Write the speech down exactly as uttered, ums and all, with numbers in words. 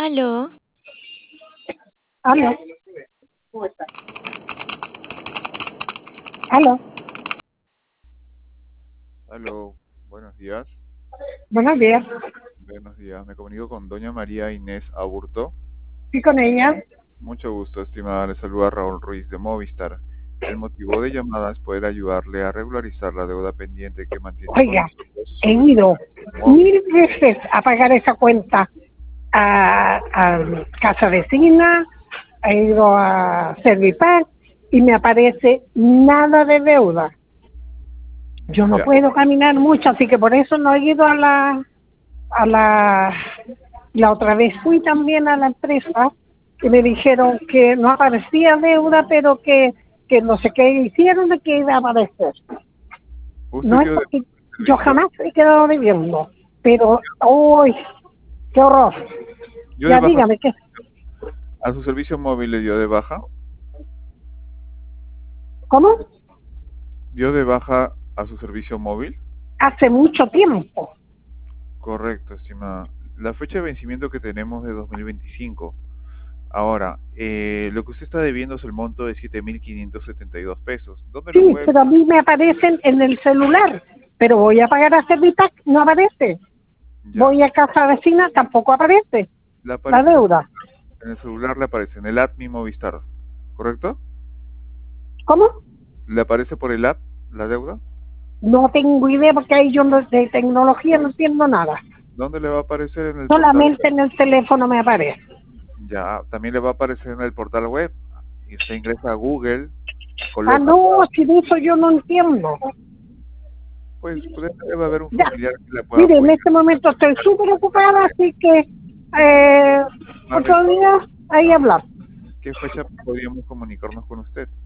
Aló. Aló. Aló. Aló, buenos días. Buenos días. Buenos días. Me comunico con doña María Inés Aburto. ¿Y con ella? Mucho gusto, estimada. Le saluda Raúl Ruiz de Movistar. El motivo de llamada es poder ayudarle a regularizar la deuda pendiente que mantiene con Oiga, nosotros he sobre ido su móvil. mil veces a pagar esa cuenta a, a Casa Vecina, he ido a Servipack y me aparece nada de deuda. Yo no Ya, puedo caminar mucho, así que por eso no he ido a la a la la otra vez fui también a la empresa y me dijeron que no aparecía deuda, pero que que no sé qué hicieron de que iba a aparecer. usted No es dio de porque yo servicio, jamás he quedado debiendo, pero ¡uy! ¡Qué horror! dio de Ya baja dígame qué. a su servicio móvil, le dio de baja, ¿Cómo? dio de baja a su servicio móvil. Hace mucho tiempo. Correcto, estimada. La fecha de vencimiento que tenemos es de dos mil veinticinco. Ahora, eh, lo que usted está debiendo es el monto de siete mil quinientos setenta y dos pesos. ¿Dónde lo Sí, puede? pero a mí me aparecen en el celular. Pero voy a pagar a Servipack, no aparece. Ya. Voy a Casa Vecina, tampoco aparece Le la aparece en el, deuda. en el celular, le aparece en el app Mi Movistar, ¿correcto? ¿Cómo? ¿Le aparece por el app la deuda? No tengo idea porque ahí yo no- de tecnología no entiendo nada. ¿Dónde le va a aparecer en el portal Solamente web? en el teléfono me aparece. Ya, también le va a aparecer en el portal web. Y usted ingresa a Google, Ah, coloca, no, si de eso yo no entiendo. pues puede, debe haber un Ya, familiar que le pueda mire, en apoyar. este momento estoy súper ocupada, así que eh, A ver, otro día ahí hablar. ¿qué fecha podríamos comunicarnos con usted?